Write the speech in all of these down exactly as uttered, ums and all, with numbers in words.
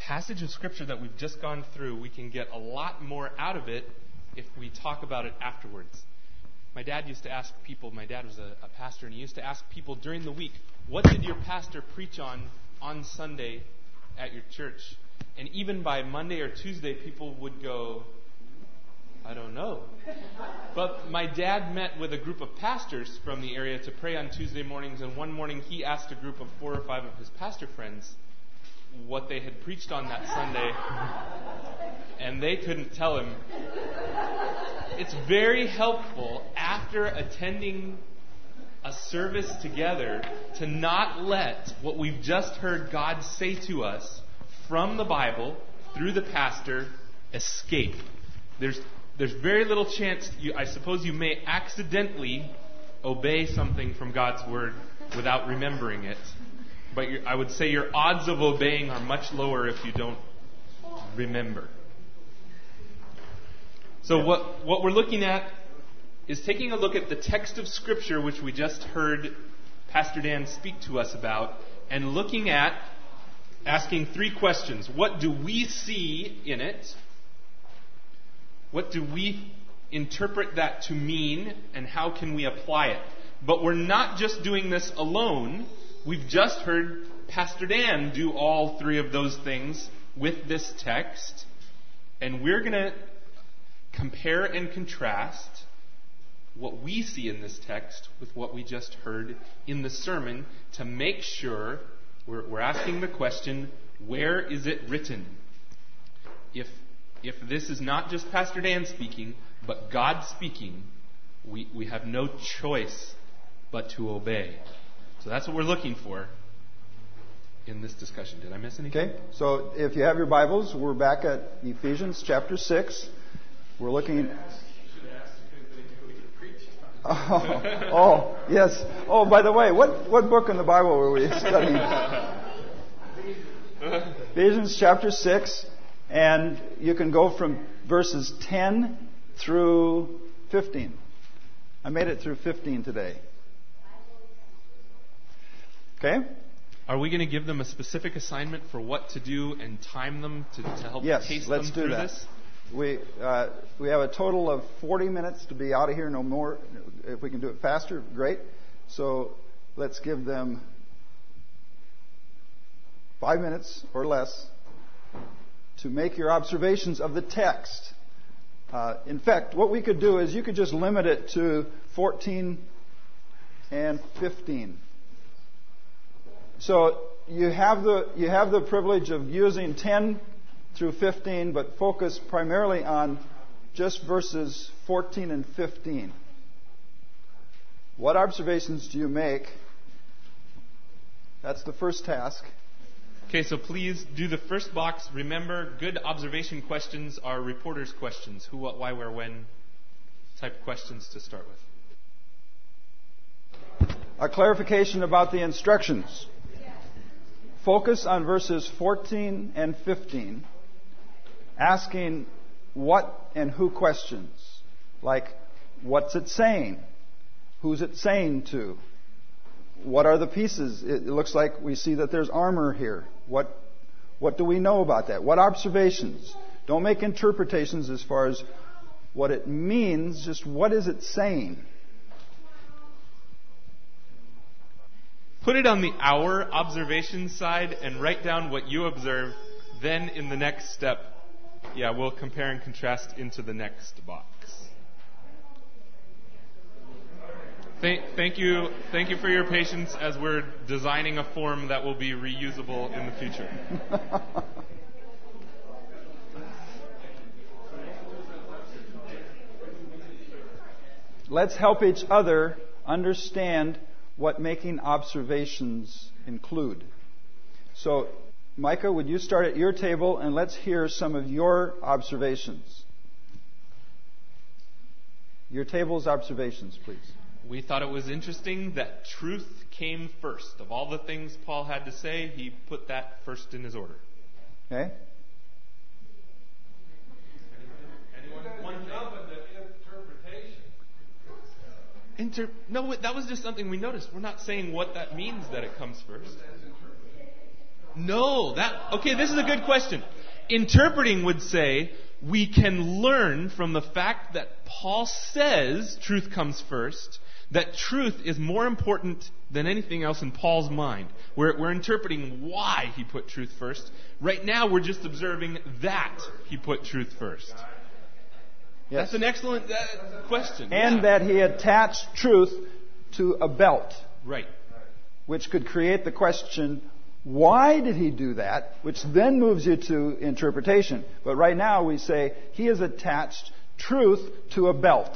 passage of Scripture that we've just gone through, we can get a lot more out of it if we talk about it afterwards. My dad used to ask people, my dad was a, a pastor, and he used to ask people during the week, what did your pastor preach on on Sunday at your church? And even by Monday or Tuesday, people would go, I don't know. But my dad met with a group of pastors from the area to pray on Tuesday mornings, and one morning he asked a group of four or five of his pastor friends what they had preached on that Sunday, and they couldn't tell him. It's very helpful after attending a service together to not let what we've just heard God say to us from the Bible through the pastor escape. There's there's very little chance, you, I suppose you may accidentally obey something from God's Word without remembering it. But I would say your odds of obeying are much lower if you don't remember. So what, what we're looking at is taking a look at the text of Scripture, which we just heard Pastor Dan speak to us about, and looking at asking three questions. What do we see in it? What do we interpret that to mean, and how can we apply it? But we're not just doing this alone. We've just heard Pastor Dan do all three of those things with this text, and we're going to compare and contrast what we see in this text with what we just heard in the sermon to make sure we're, we're asking the question, where is it written? If if this is not just Pastor Dan speaking, but God speaking, we, we have no choice but to obey. So that's what we're looking for in this discussion. Did I miss anything? Okay, so if you have your Bibles, we're back at Ephesians chapter six. We're looking... Oh, oh, yes. Oh, by the way, what, what book in the Bible were we studying? Ephesians chapter six, and you can go from verses ten through fifteen. I made it through fifteen today. Okay? Are we going to give them a specific assignment for what to do and time them to, to help yes, taste let's them do through that. this? We uh, we have a total of forty minutes to be out of here, no more. If we can do it faster, great. So let's give them five minutes or less to make your observations of the text. Uh, in fact, what we could do is you could just limit it to fourteen and fifteen. So you have the you have the privilege of using ten through fifteen, but focus primarily on just verses fourteen and fifteen. What observations do you make? That's the first task. Okay, so please do the first box. Remember, good observation questions are reporters' questions. Who, what, why, where, when type questions to start with. A clarification about the instructions. Focus on verses fourteen and fifteen, asking what and who questions. Like, what's it saying? Who's it saying to? What are the pieces? It looks like we see that there's armor here. What, what do we know about that? What observations? Don't make interpretations as far as what it means, just what is it saying? Put it on the our observation side and write down what you observe. Then in the next step, yeah, we'll compare and contrast into the next box. Thank, thank you, thank you for your patience as we're designing a form that will be reusable in the future. Let's help each other understand what making observations include. So, Micah, would you start at your table and let's hear some of your observations. Your table's observations, please. We thought it was interesting that truth came first. Of all the things Paul had to say, he put that first in his order. Okay. Anyone? One thing? Inter- no, that was just something we noticed. We're not saying what that means that it comes first. No, that okay, this is a good question. Interpreting would say we can learn from the fact that Paul says truth comes first, that truth is more important than anything else in Paul's mind. We're, we're interpreting why he put truth first. Right now we're just observing that he put truth first. Yes. That's an excellent uh, question. And yeah. that he attached truth to a belt. Right. Which could create the question, why did he do that? Which then moves you to interpretation. But right now we say he has attached truth to a belt.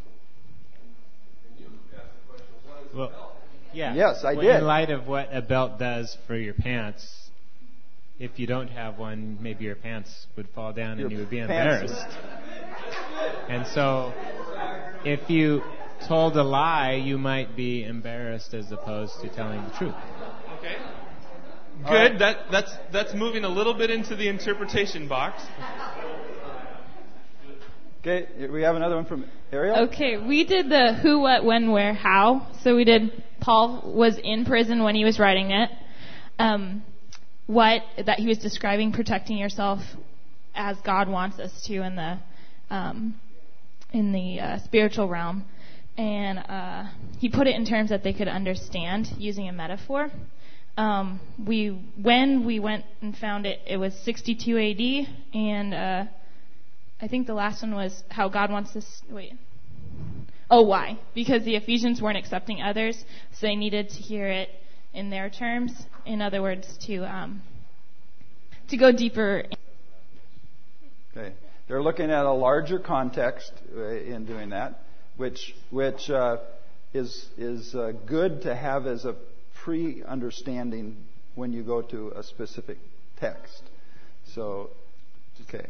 Well, yeah. Yes, I well, did. In light of what a belt does for your pants, if you don't have one, maybe your pants would fall down Your and you would be pants. embarrassed. And so, if you told a lie, you might be embarrassed as opposed to telling the truth. Okay. Good. Right. That that's that's moving a little bit into the interpretation box. Okay, we have another one from Ariel. Okay, we did the who, what, when, where, how. So we did Paul was in prison when he was writing it. Um, what that he was describing protecting yourself as God wants us to in the um, in the uh, spiritual realm, and uh, he put it in terms that they could understand using a metaphor. Um, we when we went and found it, it was sixty-two A D, and uh, I think the last one was how God wants us. Wait. Oh, why? Because the Ephesians weren't accepting others, so they needed to hear it in their terms. In other words, to um, to go deeper. Okay, they're looking at a larger context uh, in doing that, which which uh, is is uh, good to have as a pre-understanding when you go to a specific text. So, okay.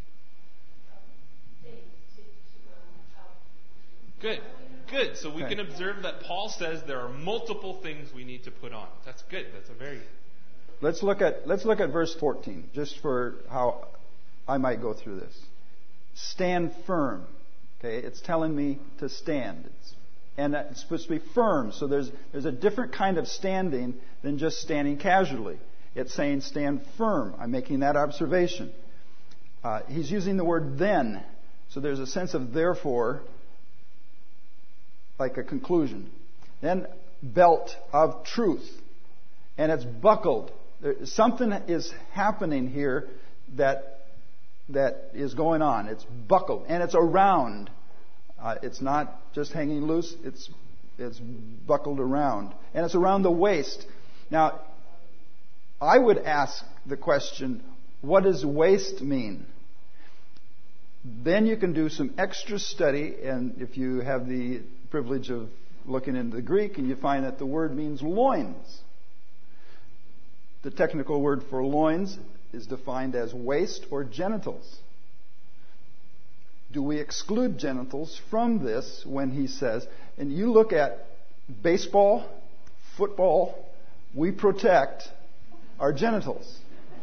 Good, good. So we Okay. can observe that Paul says there are multiple things we need to put on. That's good. That's a very Let's look at let's look at verse fourteen, just for how I might go through this. Stand firm. Okay, it's telling me to stand. It's, and it's supposed to be firm. So there's there's a different kind of standing than just standing casually. It's saying stand firm. I'm making that observation. Uh, he's using the word then. So there's a sense of therefore, like a conclusion. Then belt of truth. And it's buckled. There, something is happening here that that is going on. It's buckled. And it's around. Uh, it's not just hanging loose. It's it's buckled around. And it's around the waist. Now, I would ask the question, what does waist mean? Then you can do some extra study, and if you have the privilege of looking into the Greek, and you find that the word means loins. The technical word for loins is defined as waist or genitals. Do we exclude genitals from this when he says, and you look at baseball, football, we protect our genitals.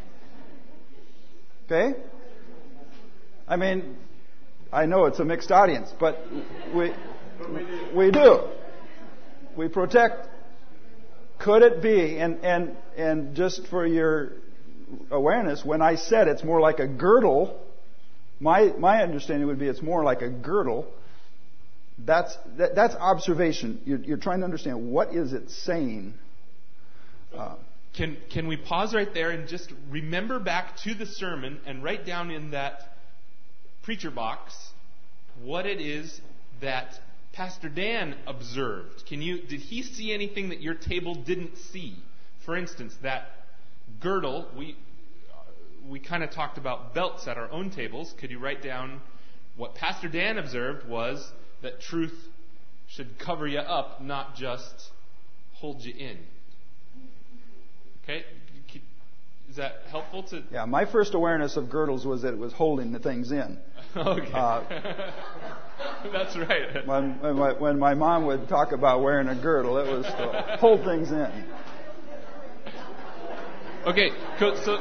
Okay? I mean, I know it's a mixed audience, but we we do. We protect. Could it be, and, and, and just for your awareness, when I said it's more like a girdle, my my understanding would be it's more like a girdle. That's that, that's observation. You're, you're trying to understand what is it saying. Uh, Can can we pause right there and just remember back to the sermon and write down in that preacher box what it is that Pastor Dan observed? Can you did he see anything that your table didn't see? For instance, that girdle, we we kind of talked about belts at our own tables. Could you write down what Pastor Dan observed was that truth should cover you up, not just hold you in? Okay? Is that helpful to... Yeah, my first awareness of girdles was that it was holding the things in. Okay. Uh, That's right. When, when, my, when my mom would talk about wearing a girdle, it was to hold things in. Okay, so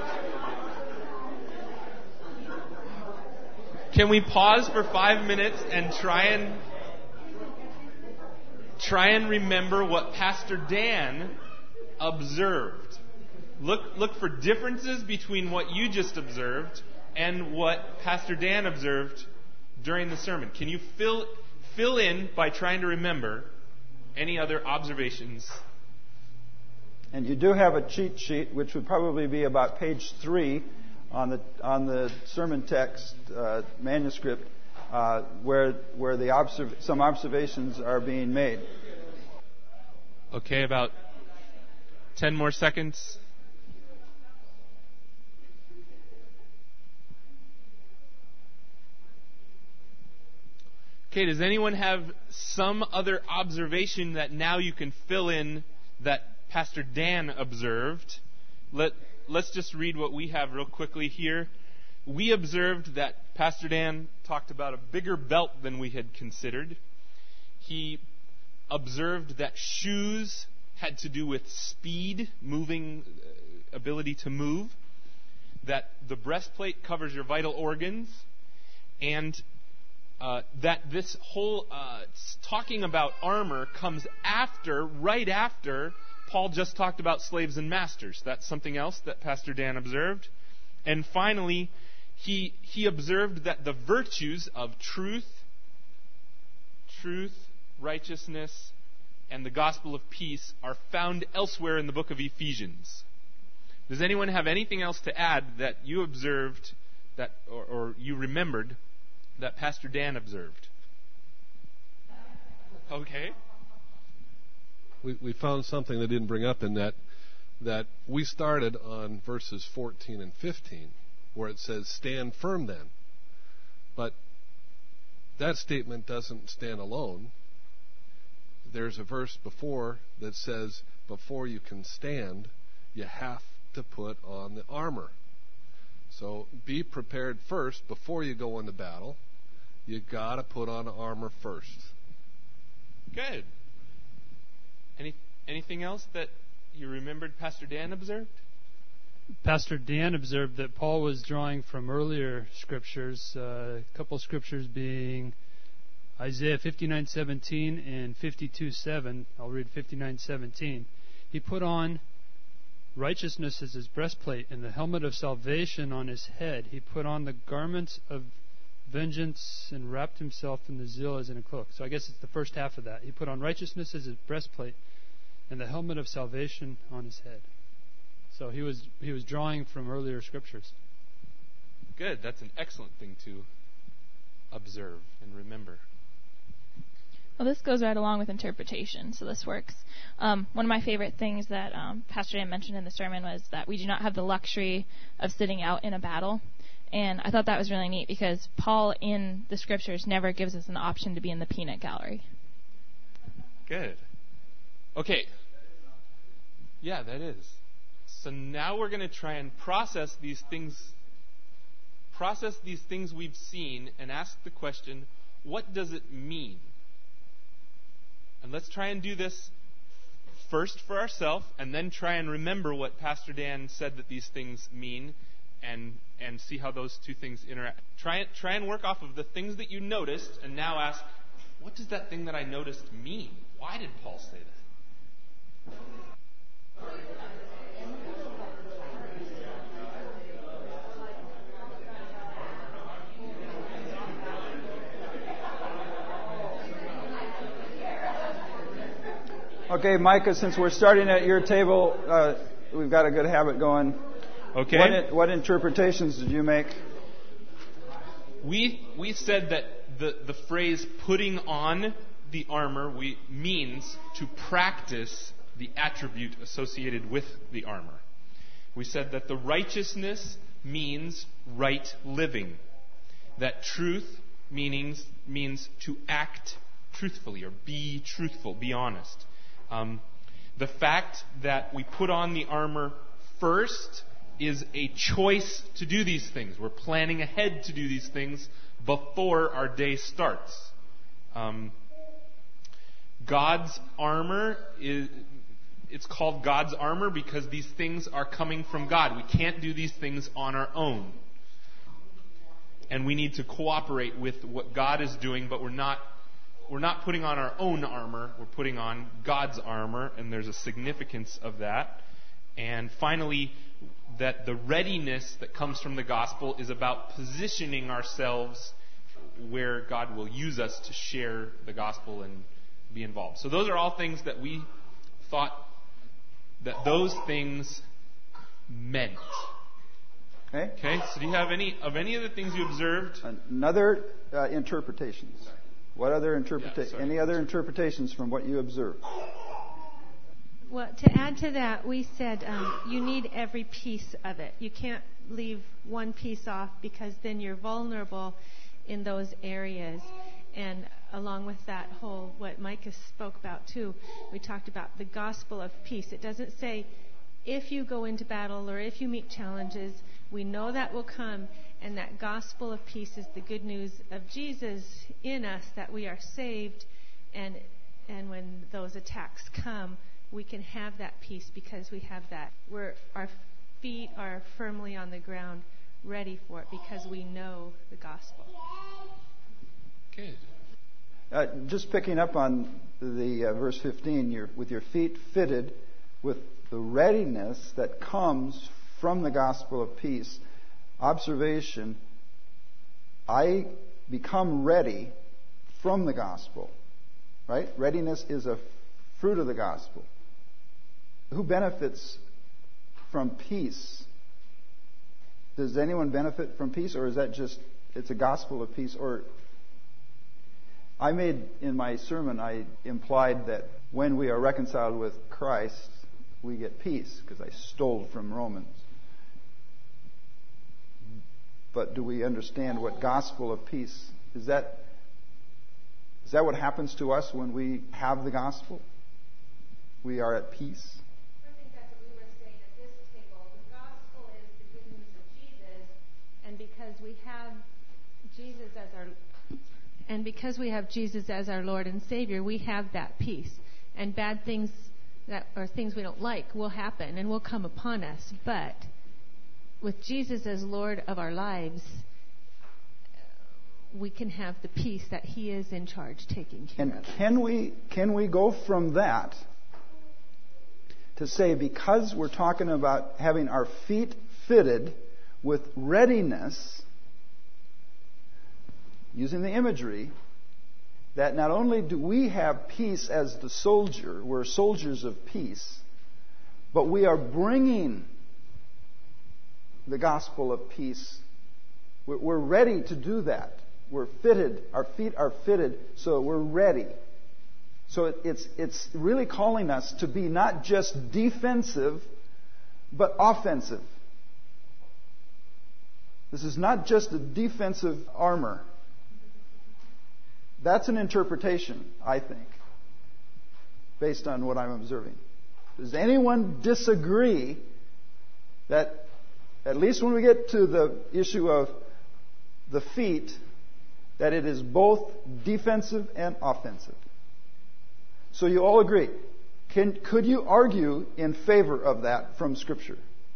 can we pause for five minutes and try and try and remember what Pastor Dan observed? Look, look for differences between what you just observed and what Pastor Dan observed during the sermon. Can you fill fill in by trying to remember any other observations? And you do have a cheat sheet, which would probably be about page three on the on the sermon text uh, manuscript, uh, where where the observ- some observations are being made. Okay, about ten more seconds. Okay, does anyone have some other observation that now you can fill in that Pastor Dan observed? Let, let's just read what we have real quickly here. We observed that Pastor Dan talked about a bigger belt than we had considered. He observed that shoes had to do with speed, moving, uh, ability to move, that the breastplate covers your vital organs, and uh, that this whole uh, talking about armor comes after, right after, Paul just talked about slaves and masters. That's something else that Pastor Dan observed. And finally, he he observed that the virtues of truth, truth, righteousness, and the gospel of peace are found elsewhere in the book of Ephesians. Does anyone have anything else to add that you observed that, or, or you remembered that Pastor Dan observed? Okay. We, we found something they didn't bring up in that that we started on verses fourteen and fifteen, where it says, "Stand firm then." But that statement doesn't stand alone. There's a verse before that says, before you can stand, you have to put on the armor. So be prepared first before you go into battle. You got to put on armor first. Good. Any anything else that you remembered Pastor Dan observed? Pastor Dan observed that Paul was drawing from earlier scriptures, uh, a couple of scriptures being Isaiah fifty-nine seventeen and fifty-two seven. I'll read fifty-nine seventeen. He put on righteousness as his breastplate and the helmet of salvation on his head. He put on the garments of vengeance and wrapped himself in the zeal as in a cloak. So I guess it's the first half of that. He put on righteousness as his breastplate and the helmet of salvation on his head. So he was he was drawing from earlier scriptures. Good. That's an excellent thing to observe and remember. Well, this goes right along with interpretation, so this works. Um, one of my favorite things that um, Pastor Dan mentioned in the sermon was that we do not have the luxury of sitting out in a battle. And I thought that was really neat because Paul in the scriptures never gives us an option to be in the peanut gallery. Good. Okay. Yeah, that is. So now we're going to try and process these things, process these things we've seen and ask the question, what does it mean? And let's try and do this first for ourselves and then try and remember what Pastor Dan said that these things mean and and see how those two things interact. Try, try and work off of the things that you noticed and now ask, what does that thing that I noticed mean? Why did Paul say that? Okay, Micah, since we're starting at your table, uh, we've got a good habit going. Okay. What, what interpretations did you make? We we said that the, the phrase putting on the armor we means to practice the attribute associated with the armor. We said that the righteousness means right living. That truth meanings means to act truthfully or be truthful, be honest. Um, the fact that we put on the armor first is a choice to do these things. We're planning ahead to do these things before our day starts. Um, God's armor is, it's called God's armor because these things are coming from God. We can't do these things on our own. And we need to cooperate with what God is doing, but we're not We're not putting on our own armor. We're putting on God's armor, and there's a significance of that. And finally, that the readiness that comes from the gospel is about positioning ourselves where God will use us to share the gospel and be involved. So those are all things that we thought that those things meant. Okay? Okay, so do you have any of any of the things you observed? Another uh, interpretations. What other interpreta- Yeah, any other interpretations from what you observed? Well, to add to that, we said um, you need every piece of it. You can't leave one piece off because then you're vulnerable in those areas. And along with that whole, what Micah spoke about too, we talked about the gospel of peace. It doesn't say if you go into battle or if you meet challenges, we know that will come. And that gospel of peace is the good news of Jesus in us, that we are saved. And and when those attacks come, we can have that peace because we have that. We're, our feet are firmly on the ground, ready for it because we know the gospel. Good. Uh, just picking up on the uh, verse fifteen, you're, with your feet fitted with the readiness that comes from the gospel of peace. Observation, I become ready from the gospel. Right? Readiness is a fruit of the gospel. Who benefits from peace? Does anyone benefit from peace, or is that just, it's a gospel of peace? Or I made, in my sermon, I implied that when we are reconciled with Christ, we get peace, because I stole from Romans. But do we understand what gospel of peace is? That is that what happens to us when we have the gospel? We are at peace. I think that's what we were saying at this table. The gospel is the good news of Jesus, and because we have Jesus as our and because we have Jesus as our Lord and Savior, we have that peace. And bad things that or things we don't like will happen and will come upon us, but with Jesus as Lord of our lives, we can have the peace that He is in charge, taking care And of. can we can we go from that to say, because we're talking about having our feet fitted with readiness, using the imagery, that not only do we have peace as the soldier, we're soldiers of peace, but we are bringing the gospel of peace. We're ready to do that. We're fitted. Our feet are fitted, so we're ready. So it's it's really calling us to be not just defensive, but offensive. This is not just a defensive armor. That's an interpretation, I think, based on what I'm observing. Does anyone disagree that, at least when we get to the issue of the feet, that it is both defensive and offensive? So you all agree. Can, could you argue in favor of that from Scripture?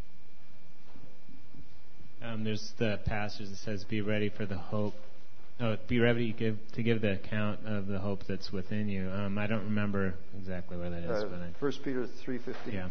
Um, there's the passage that says, "Be ready for the hope." Oh, be ready to give, to give the account of the hope that's within you. Um, I don't remember exactly where that is. Uh, but I, First Peter three fifteen. yeah.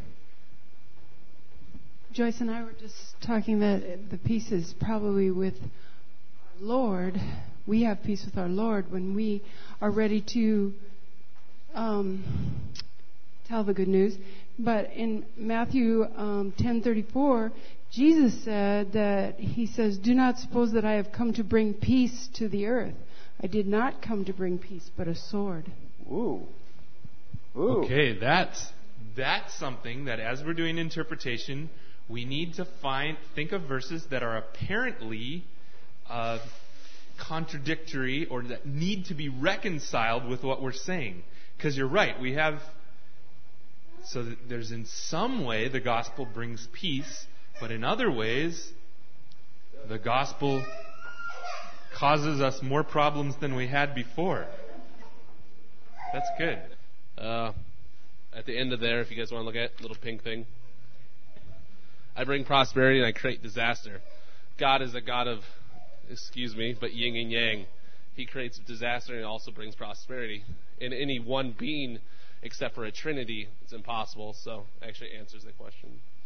Joyce and I were just talking that the peace is probably with our Lord. We have peace with our Lord when we are ready to um, tell the good news. But in Matthew um, ten thirty-four, Jesus said that He says, "Do not suppose that I have come to bring peace to the earth. I did not come to bring peace, but a sword." Ooh. Ooh. Okay, that's that's something that as we're doing interpretation, we need to find think of verses that are apparently uh, contradictory or that need to be reconciled with what we're saying. Because you're right, we have so that there's in some way the gospel brings peace, but in other ways the gospel causes us more problems than we had before. That's good. Uh, at the end of there, if you guys want to look at it, little pink thing. I bring prosperity and I create disaster. God is a God of, excuse me, but yin and yang. He creates disaster and he also brings prosperity. In any one being, except for a Trinity, it's impossible. So it actually answers the question.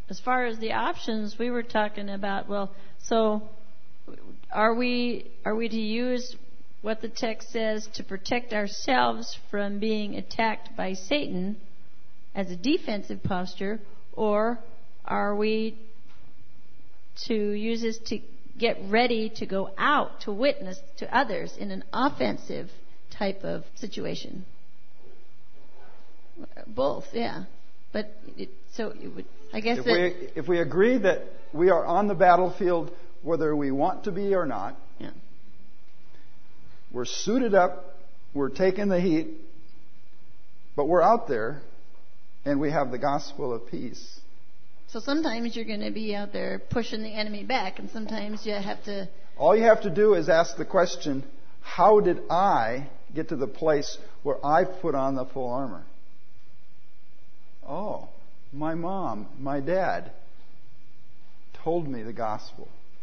as far as the options, we were talking about, well, so are we are we to use what the text says to protect ourselves from being attacked by Satan as a defensive posture, or are we to use this to get ready to go out to witness to others in an offensive type of situation? Both, yeah. But it, so it would, I guess if that we if we agree that we are on the battlefield whether we want to be or not, yeah. We're suited up, we're taking the heat, but we're out there and we have the gospel of peace. So sometimes you're going to be out there pushing the enemy back, and sometimes you have to... All you have to do is ask the question, how did I get to the place where I put on the full armor? Oh, my mom, my dad told me the gospel.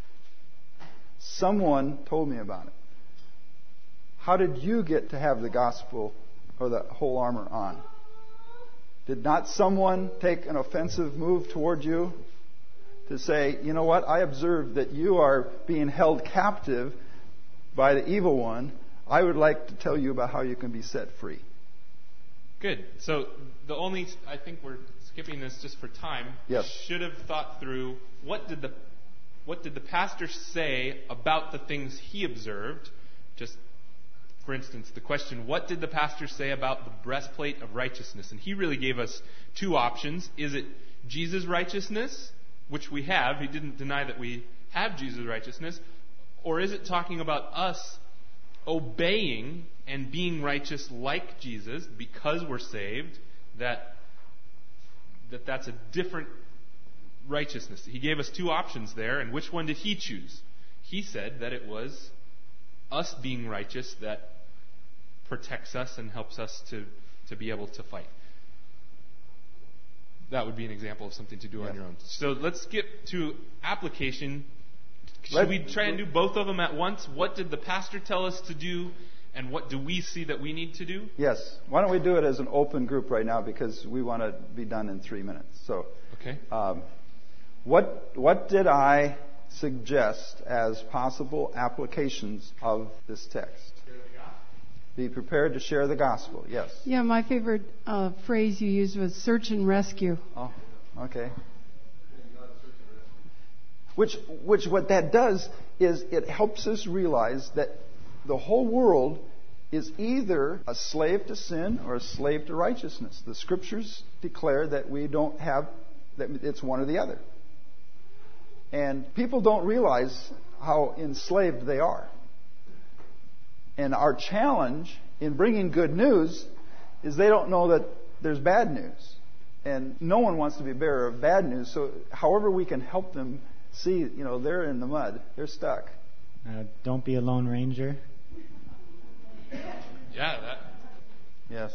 Someone told me about it. How did you get to have the gospel or the whole armor on? Did not someone take an offensive move toward you to say, you know what, I observed that you are being held captive by the evil one. I would like to tell you about how you can be set free. Good. So the only, I think we're skipping this just for time. Yes. Should have thought through what did the what did the pastor say about the things he observed. Just for instance, the question, what did the pastor say about the breastplate of righteousness? And he really gave us two options. Is it Jesus' righteousness, which we have? He didn't deny that we have Jesus' righteousness. Or is it talking about us obeying and being righteous like Jesus because we're saved, that, that that's a different righteousness? He gave us two options there, and which one did he choose? He said that it was us being righteous that protects us and helps us to, to be able to fight. That would be an example of something to do yeah. on your own. So let's skip to application. Should Let, we try and do both of them at once? What did the pastor tell us to do, and what do we see that we need to do? Yes. Why don't we do it as an open group right now, because we want to be done in three minutes. So, okay. Um, what what did I suggest as possible applications of this text? Be prepared to share the gospel. Yes. Yeah, my favorite uh, phrase you used was search and rescue. Oh, okay. Which, which what that does is it helps us realize that the whole world is either a slave to sin or a slave to righteousness. The Scriptures declare that we don't have, that it's one or the other. And people don't realize how enslaved they are. And our challenge in bringing good news is they don't know that there's bad news. And no one wants to be a bearer of bad news. So however we can help them see, you know, they're in the mud. They're stuck. Uh, don't be a lone ranger. Yeah, that. Yes.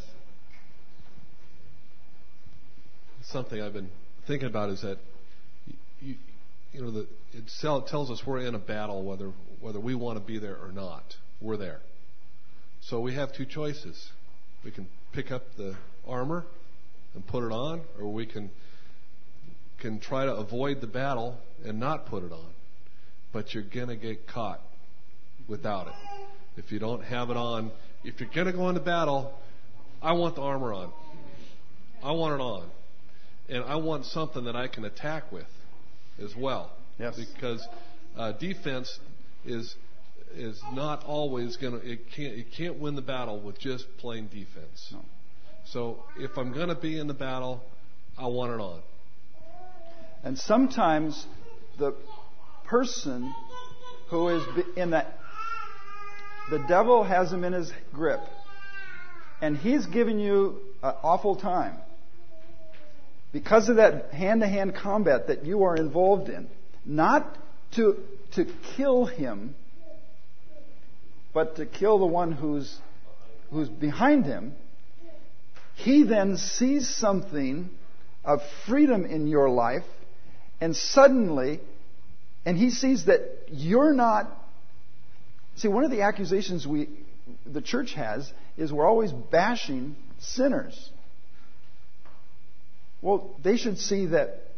Something I've been thinking about is that, you, you know, the, it tells us we're in a battle whether whether we want to be there or not. We're there. So we have two choices. We can pick up the armor and put it on, or we can can try to avoid the battle and not put it on. But you're going to get caught without it. If you don't have it on, if you're going to go into battle, I want the armor on. I want it on. And I want something that I can attack with as well. Yes. Because uh, defense is is not always going to, it can't, it can't win the battle with just plain defense. No. So if I'm going to be in the battle, I want it on. And sometimes the person who is in that, the devil has him in his grip, and he's giving you an awful time because of that hand-to-hand combat that you are involved in. Not to to kill him, but to kill the one who's who's behind him. He then sees something of freedom in your life, and suddenly, and he sees that you're not. See, one of the accusations we, the church has, is we're always bashing sinners. Well, they should see that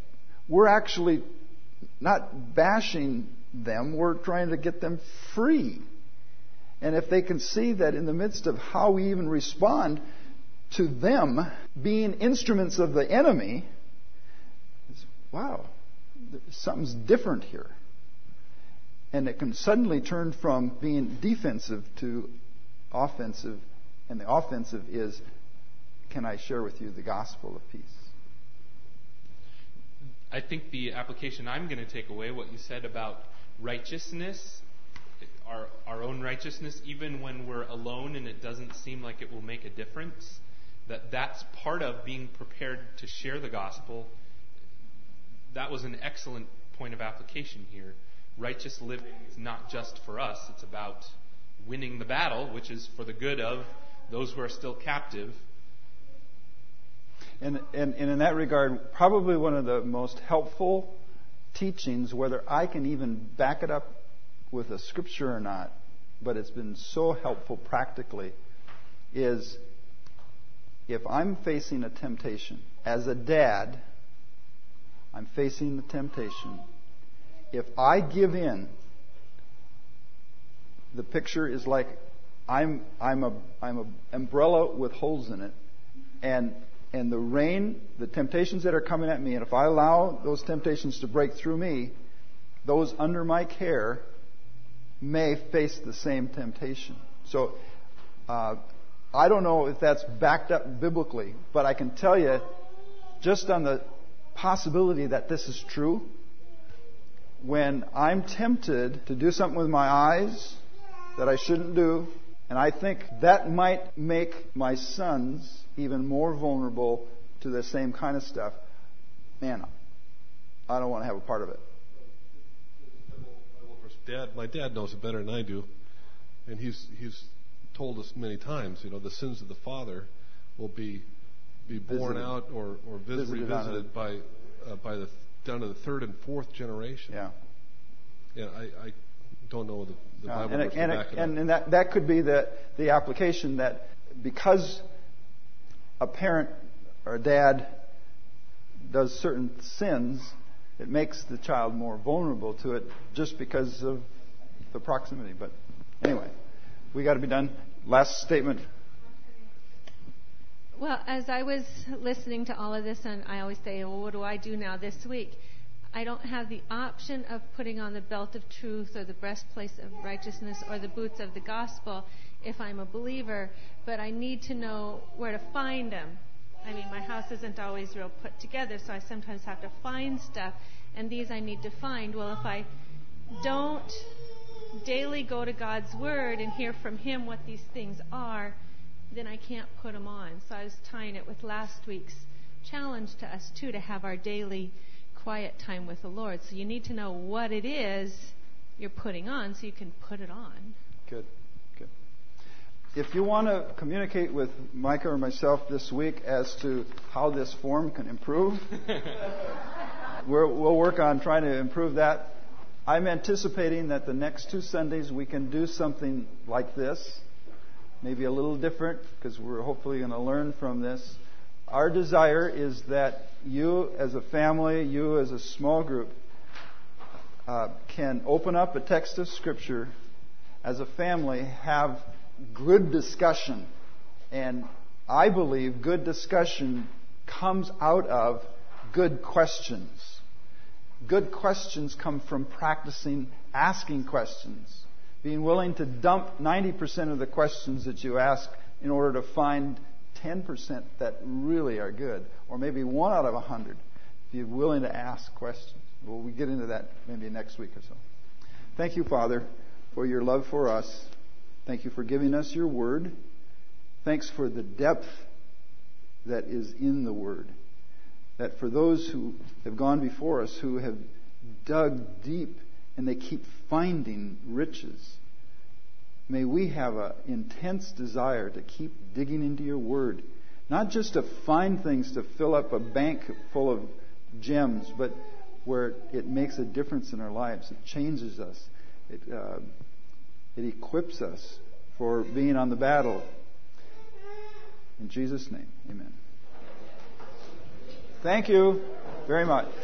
we're actually not bashing them, we're trying to get them free. And if they can see that in the midst of how we even respond to them being instruments of the enemy, it's, wow, something's different here. And it can suddenly turn from being defensive to offensive. And the offensive is, can I share with you the gospel of peace? I think the application I'm going to take away, what you said about righteousness, our, our own righteousness, even when we're alone and it doesn't seem like it will make a difference, that that's part of being prepared to share the gospel. That was an excellent point of application here. Righteous living is not just for us. It's about winning the battle, which is for the good of those who are still captive. And, and, and in that regard, probably one of the most helpful teachings, whether I can even back it up with a scripture or not, but it's been so helpful practically, is if I'm facing a temptation, as a dad, I'm facing the temptation. If I give in, the picture is like I'm I'm a I'm a umbrella with holes in it, and and the rain, the temptations that are coming at me, and if I allow those temptations to break through me, those under my care may face the same temptation. So uh, I don't know if that's backed up biblically, but I can tell you, just on the possibility that this is true, when I'm tempted to do something with my eyes that I shouldn't do, and I think that might make my sons even more vulnerable to the same kind of stuff, man, I don't want to have a part of it. Dad, my dad knows it better than I do, and he's he's told us many times, you know, the sins of the father will be be borne visited. out or or visit, Visited revisited by uh, by the down to the third and fourth generation. Yeah. Yeah, I, I don't know the, the Uh, Bible and verse it, to and, back it, it and, up. and that, that could be the, the application that because a parent or a dad does certain sins, it makes the child more vulnerable to it just because of the proximity. But anyway, we got to be done. Last statement. Well, as I was listening to all of this, and I always say, well, what do I do now this week? I don't have the option of putting on the belt of truth or the breastplate of righteousness or the boots of the gospel if I'm a believer, but I need to know where to find them. I mean, my house isn't always real put together, so I sometimes have to find stuff, and these I need to find. Well, if I don't daily go to God's Word and hear from Him what these things are, then I can't put them on. So I was tying it with last week's challenge to us, too, to have our daily quiet time with the Lord. So you need to know what it is you're putting on so you can put it on. Good, good. If you want to communicate with Micah or myself this week as to how this form can improve, we're, we'll work on trying to improve that. I'm anticipating that the next two Sundays we can do something like this, maybe a little different, because we're hopefully going to learn from this. Our desire is that you as a family, you as a small group, uh, can open up a text of Scripture, as a family, have good discussion. And I believe good discussion comes out of good questions. Good questions come from practicing asking questions, being willing to dump ninety percent of the questions that you ask in order to find ten percent that really are good, or maybe one out of a hundred, if you're willing to ask questions. Well, we get into that maybe next week or so. Thank you, Father, for your love for us. Thank you for giving us your word. Thanks for the depth that is in the word. That for those who have gone before us, who have dug deep and they keep finding riches, may we have an intense desire to keep digging into your word. Not just to find things to fill up a bank full of gems, but where it makes a difference in our lives. It changes us. It, uh, it equips us for being on the battle. In Jesus' name, amen. Thank you very much.